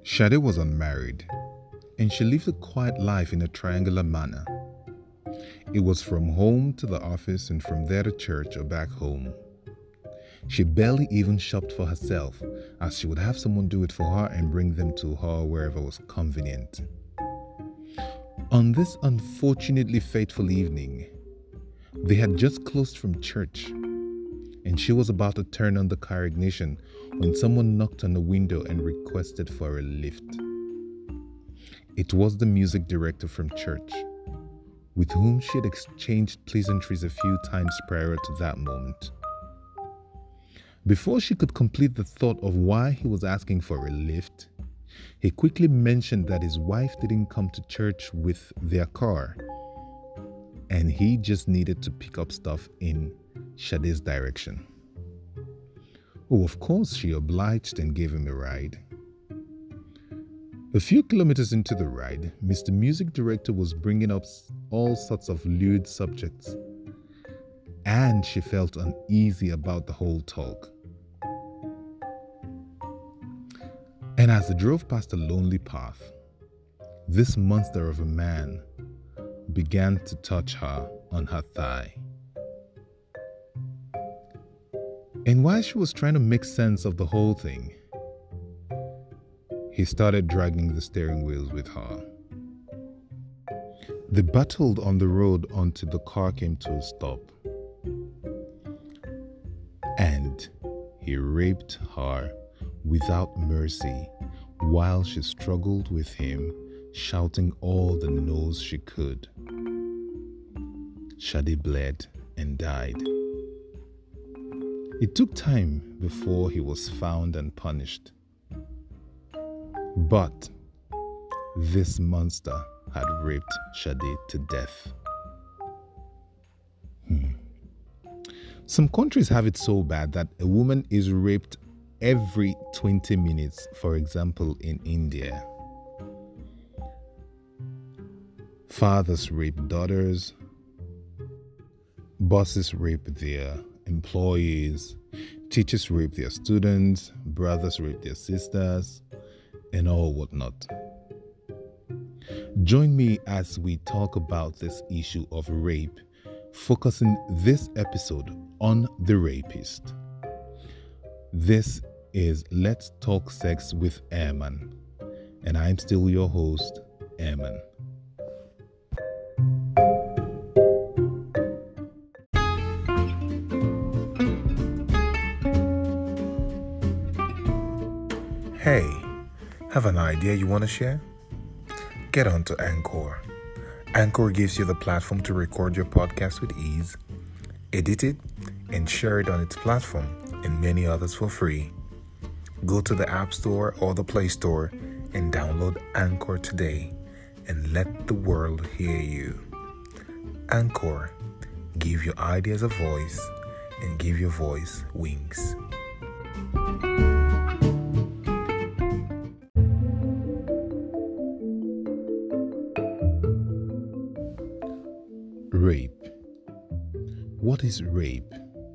Shade was unmarried, and she lived a quiet life in a triangular manner. It was from home to the office and from there to church or back home. She barely even shopped for herself, as she would have someone do it for her and bring them to her wherever was convenient. On this unfortunately fateful evening, they had just closed from church, and she was about to turn on the car ignition when someone knocked on the window and requested for a lift. It was the music director from church, with whom she had exchanged pleasantries a few times prior to that moment. Before she could complete the thought of why he was asking for a lift, he quickly mentioned that his wife didn't come to church with their car, and he just needed to pick up stuff in Shade's direction. Oh, of course, she obliged and gave him a ride. A few kilometers into the ride, Mr. Music Director was bringing up all sorts of lewd subjects, and she felt uneasy about the whole talk. And as they drove past a lonely path, this monster of a man began to touch her on her thigh. And while she was trying to make sense of the whole thing, he started dragging the steering wheels with her. They battled on the road until the car came to a stop. And he raped her without mercy while she struggled with him, shouting all the no's she could. Shade bled and died. It took time before he was found and punished. But this monster had raped Shade to death. Some countries have it so bad that a woman is raped every 20 minutes, for example, in India. Fathers rape daughters, bosses rape their employees, teachers rape their students, brothers rape their sisters, and all whatnot. Join me as we talk about this issue of rape, focusing this episode on the rapist. This is Let's Talk Sex with Airman, and I'm still your host, Airman. Hey, have an idea you want to share? Get onto Anchor. Anchor gives you the platform to record your podcast with ease, edit it, and share it on its platform, and many others for free. Go to the App Store or the Play Store and download Anchor today and let the world hear you. Anchor, give your ideas a voice and give your voice wings. Rape. What is rape?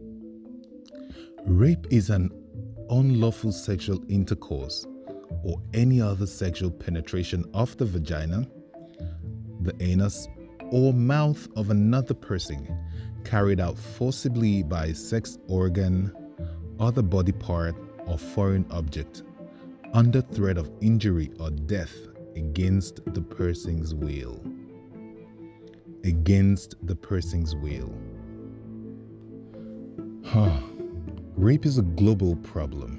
Rape is an unlawful sexual intercourse or any other sexual penetration of the vagina, the anus, or mouth of another person carried out forcibly by a sex organ, other body part, or foreign object under threat of injury or death against the person's will. Against the person's will. Rape is a global problem.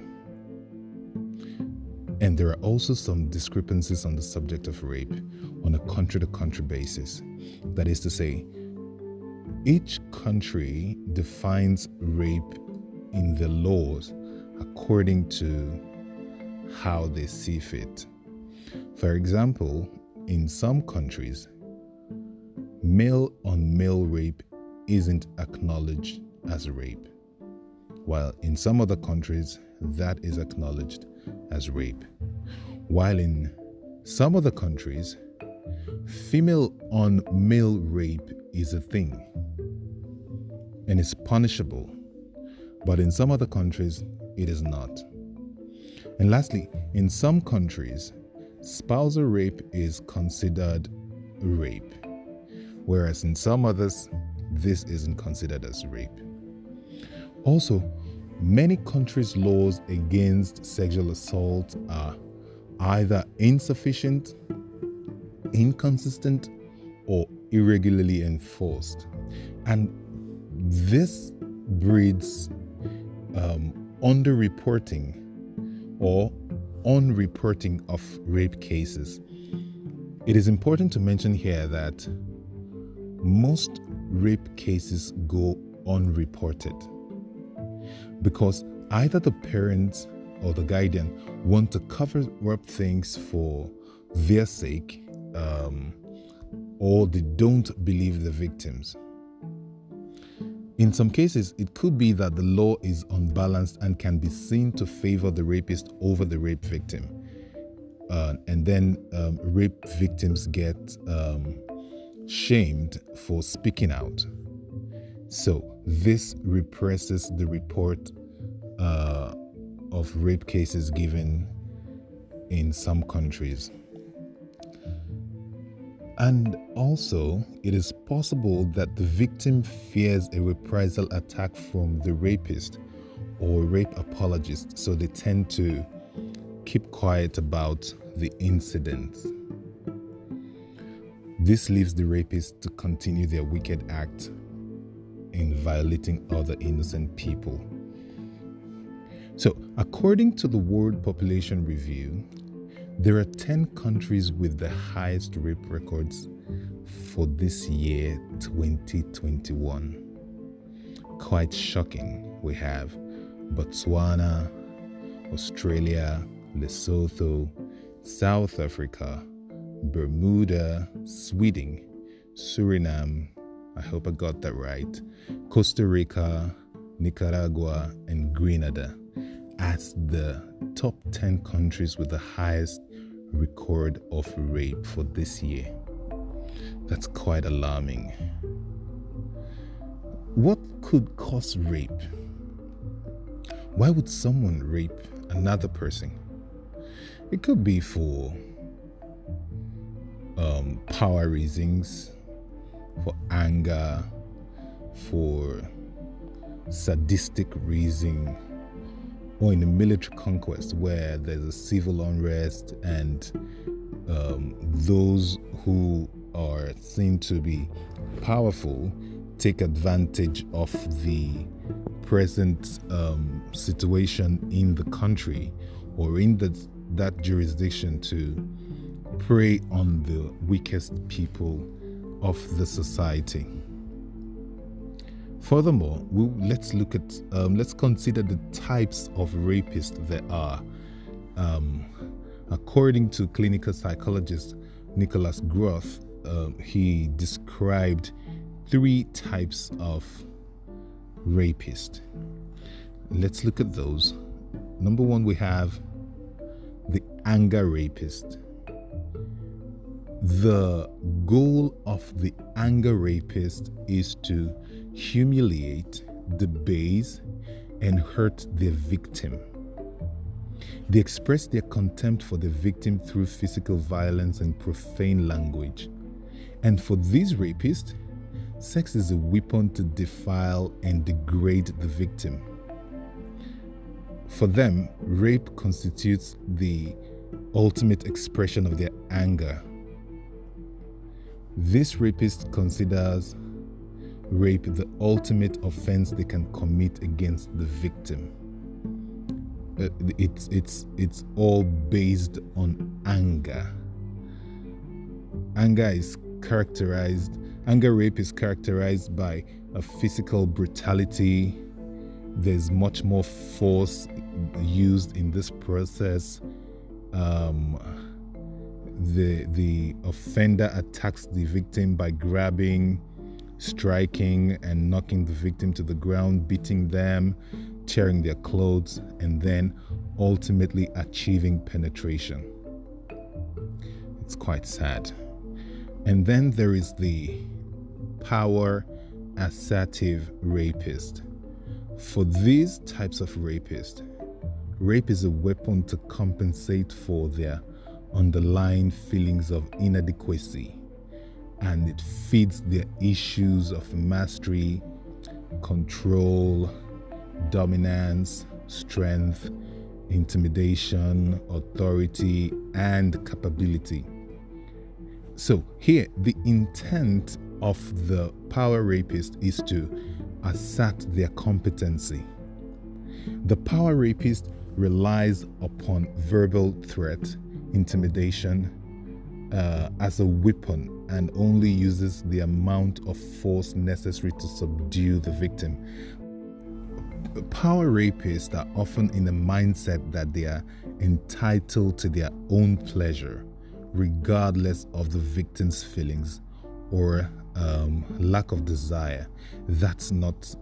And there are also some discrepancies on the subject of rape on a country-to-country basis. That is to say, each country defines rape in the laws according to how they see fit. For example, in some countries, male-on-male rape isn't acknowledged as rape, while in some other countries, that is acknowledged as rape. While in some other countries, female-on-male rape is a thing and is punishable, but in some other countries, it is not. And lastly, in some countries, spousal rape is considered rape, whereas in some others, this isn't considered as rape. Also, many countries' laws against sexual assault are either insufficient, inconsistent, or irregularly enforced. And this breeds underreporting or unreporting of rape cases. It is important to mention here that most rape cases go unreported because either the parents or the guardian want to cover up things for their sake, or they don't believe the victims. In some cases, it could be that the law is unbalanced and can be seen to favor the rapist over the rape victim. And then rape victims get shamed for speaking out. So this represses the report of rape cases given in some countries. And also, it is possible that the victim fears a reprisal attack from the rapist or rape apologist, so they tend to keep quiet about the incident. This leaves the rapist to continue their wicked act in violating other innocent people. So, according to the World Population Review, there are 10 countries with the highest rape records for this year, 2021. Quite shocking. We have Botswana, Australia, Lesotho, South Africa, Bermuda, Sweden, Suriname, I hope I got that right, Costa Rica, Nicaragua, and Grenada as the top 10 countries with the highest record of rape for this year. That's quite alarming. What could cause rape? Why would someone rape another person? It could be for power reasons, for anger, for sadistic reason, or in a military conquest where there's a civil unrest and those who are seen to be powerful take advantage of the present situation in the country or in that jurisdiction to prey on the weakest people of the society. Furthermore, let's consider the types of rapists there are. According to clinical psychologist Nicholas Groth, he described 3 types of rapist. Let's look at those. Number 1, we have the anger rapist. The goal of the anger rapist is to humiliate, debase, and hurt their victim. They express their contempt for the victim through physical violence and profane language. And for these rapists, sex is a weapon to defile and degrade the victim. For them, rape constitutes the ultimate expression of their anger. This rapist considers rape the ultimate offense they can commit against the victim. It's all based on anger. Anger rape is characterized by a physical brutality. There's much more force used in this process. The offender attacks the victim by grabbing, striking, and knocking the victim to the ground, beating them, tearing their clothes, and then ultimately achieving penetration. It's quite sad. And then there is the power assertive rapist. For these types of rapists, rape is a weapon to compensate for their underlying feelings of inadequacy, and it feeds their issues of mastery, control, dominance, strength, intimidation, authority, and capability. So here, the intent of the power rapist is to assert their competency. The power rapist relies upon verbal threat, intimidation, as a weapon, and only uses the amount of force necessary to subdue the victim. Power rapists are often in a mindset that they are entitled to their own pleasure, regardless of the victim's feelings or lack of desire. That's not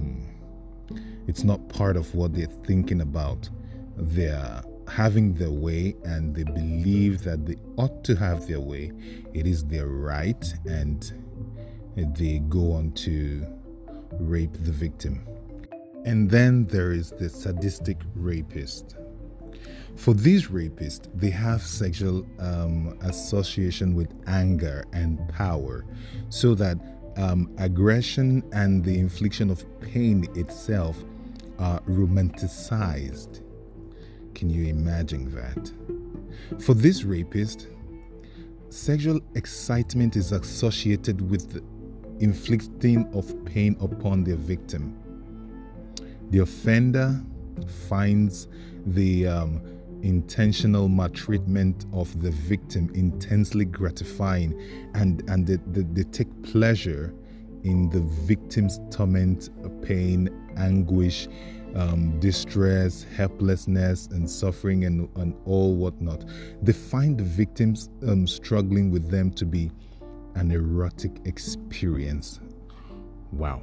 it's not part of what they're thinking about. They're having their way, and they believe that they ought to have their way. It is their right, and they go on to rape the victim. And then there is the sadistic rapist. For these rapists, they have sexual association with anger and power, so that aggression and the infliction of pain itself are romanticized. Can you imagine that? For this rapist, sexual excitement is associated with the inflicting of pain upon their victim. The offender finds the intentional maltreatment of the victim intensely gratifying, and they take pleasure in the victim's torment, pain, anguish, distress, helplessness, and suffering, and all whatnot. They find the victims struggling with them to be an erotic experience. Wow.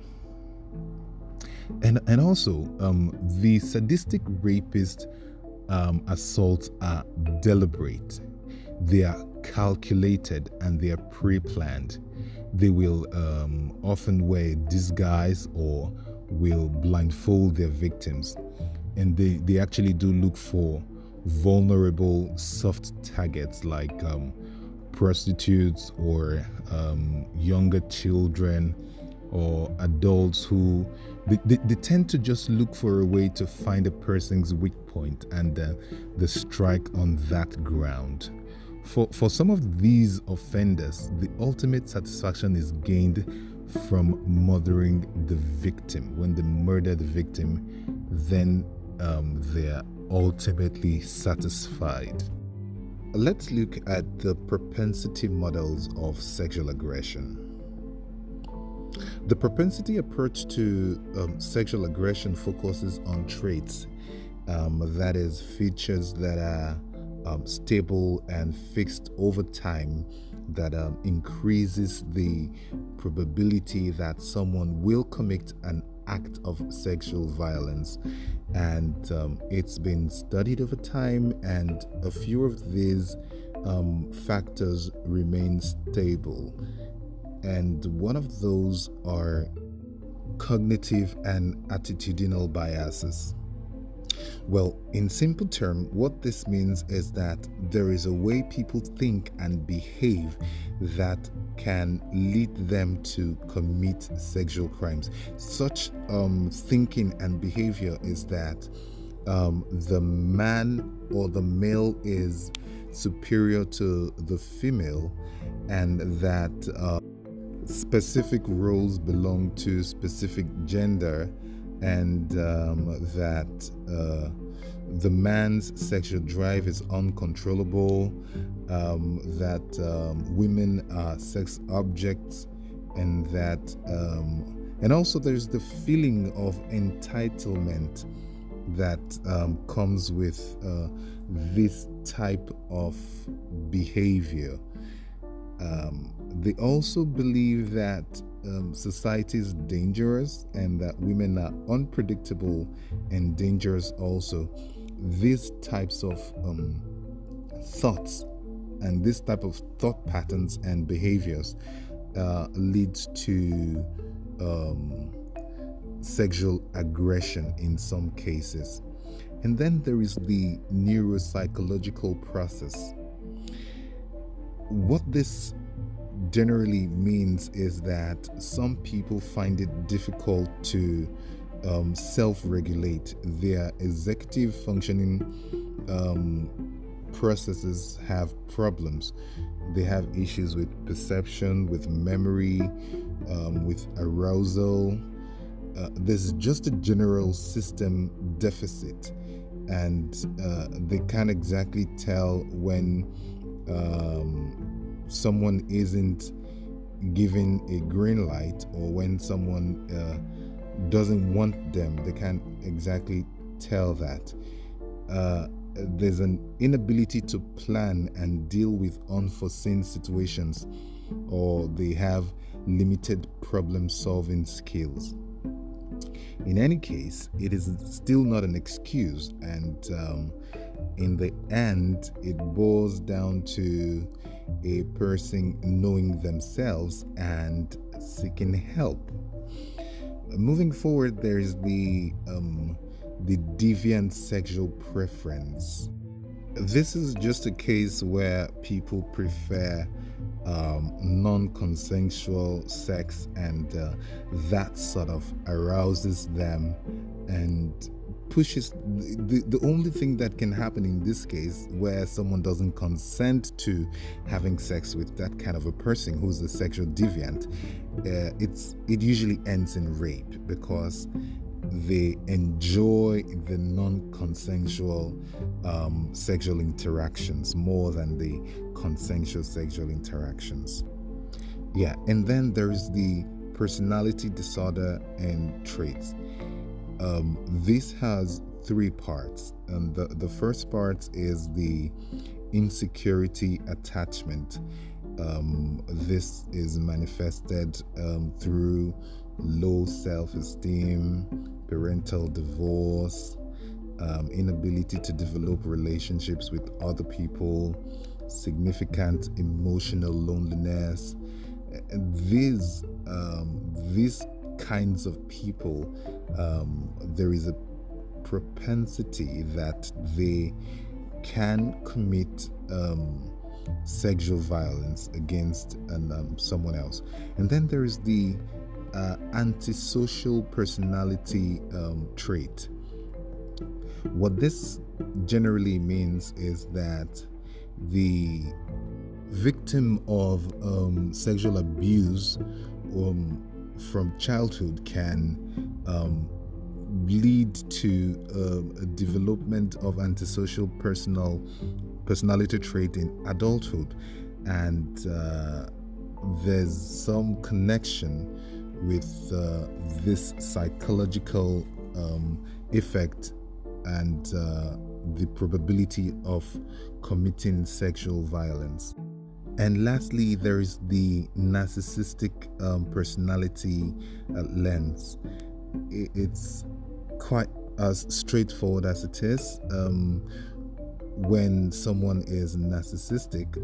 And also, the sadistic rapist assaults are deliberate. They are calculated, and they are pre-planned. They will often wear a disguise or will blindfold their victims, and they actually do look for vulnerable soft targets like prostitutes or younger children or adults who they tend to just look for a way to find a person's weak point, and they strike on that ground. For some of these offenders, the ultimate satisfaction is gained from murdering the victim. When they murder the victim, then they are ultimately satisfied. Let's look at the propensity models of sexual aggression. The propensity approach to sexual aggression focuses on traits, that is, features that are stable and fixed over time, that increases the probability that someone will commit an act of sexual violence. And it's been studied over time, and a few of these factors remain stable. And one of those are cognitive and attitudinal biases. Well, in simple terms, what this means is that there is a way people think and behave that can lead them to commit sexual crimes. Such thinking and behavior is that the man or the male is superior to the female, and that specific roles belong to specific gender, and that the man's sexual drive is uncontrollable, that women are sex objects, and that and also there's the feeling of entitlement that comes with this type of behavior. They also believe that society is dangerous, and that women are unpredictable and dangerous also. These types of thoughts and this type of thought patterns and behaviors leads to sexual aggression in some cases. And then there is the neuropsychological process. What this generally means is that some people find it difficult to self-regulate. Their executive functioning processes have problems. They have issues with perception, with memory, with arousal. There's just a general system deficit, and they can't exactly tell when someone isn't given a green light or when someone doesn't want them. They can't exactly tell that. There's an inability to plan and deal with unforeseen situations, or they have limited problem-solving skills. In any case, it is still not an excuse, and in the end, it boils down to a person knowing themselves and seeking help. Moving forward, there is the deviant sexual preference. This is just a case where people prefer non-consensual sex, and that sort of arouses them and pushes. The only thing that can happen in this case, where someone doesn't consent to having sex with that kind of a person who's a sexual deviant, it usually ends in rape, because they enjoy the non-consensual sexual interactions more than the consensual sexual interactions. Yeah, and then there's the personality disorder and traits. This has three parts, and the first part is the insecurity attachment. This is manifested through low self-esteem, parental divorce, inability to develop relationships with other people, significant emotional loneliness. These kinds of people, there is a propensity that they can commit sexual violence against someone else. And then there is the antisocial personality trait. What this generally means is that the victim of sexual abuse from childhood can lead to a development of antisocial personality trait in adulthood, and there's some connection with this psychological effect and the probability of committing sexual violence. And lastly, there is the narcissistic personality lens. It's quite as straightforward as it is. When someone is narcissistic,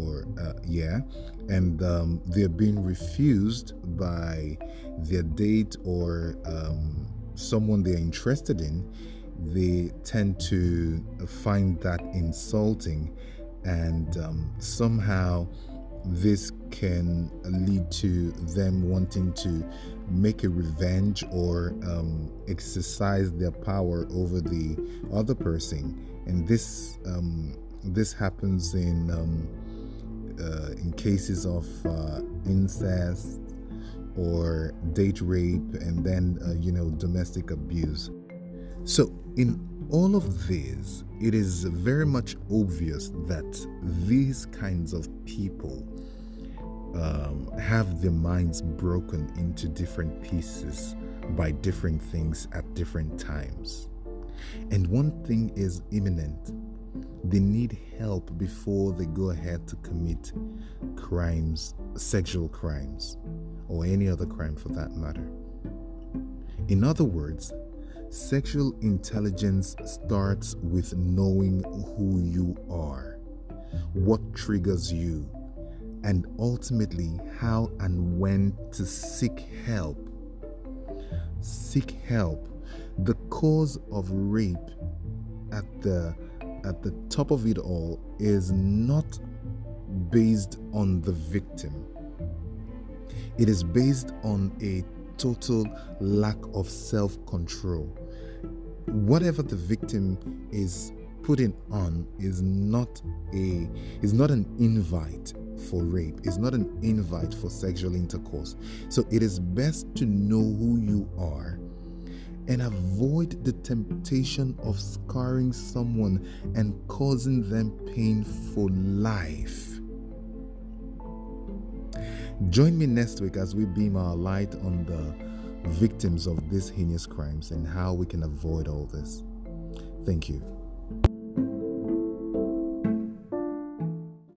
and they're being refused by their date or someone they're interested in, they tend to find that insulting, and somehow this can lead to them wanting to make a revenge or exercise their power over the other person. And this happens in cases of incest or date rape, and then domestic abuse. So in all of this, it is very much obvious that these kinds of people have their minds broken into different pieces by different things at different times. And one thing is imminent: they need help before they go ahead to commit crimes, sexual crimes, or any other crime for that matter. In other words, sexual intelligence starts with knowing who you are, what triggers you, and ultimately how and when to seek help. Seek help. The cause of rape at the top of it all is not based on the victim. It is based on a total lack of self-control. Whatever the victim is putting on is not an invite for rape. It's not an invite for sexual intercourse. So it is best to know who you are and avoid the temptation of scarring someone and causing them pain for life. Join me next week as we beam our light on the victims of these heinous crimes and how we can avoid all this. Thank you.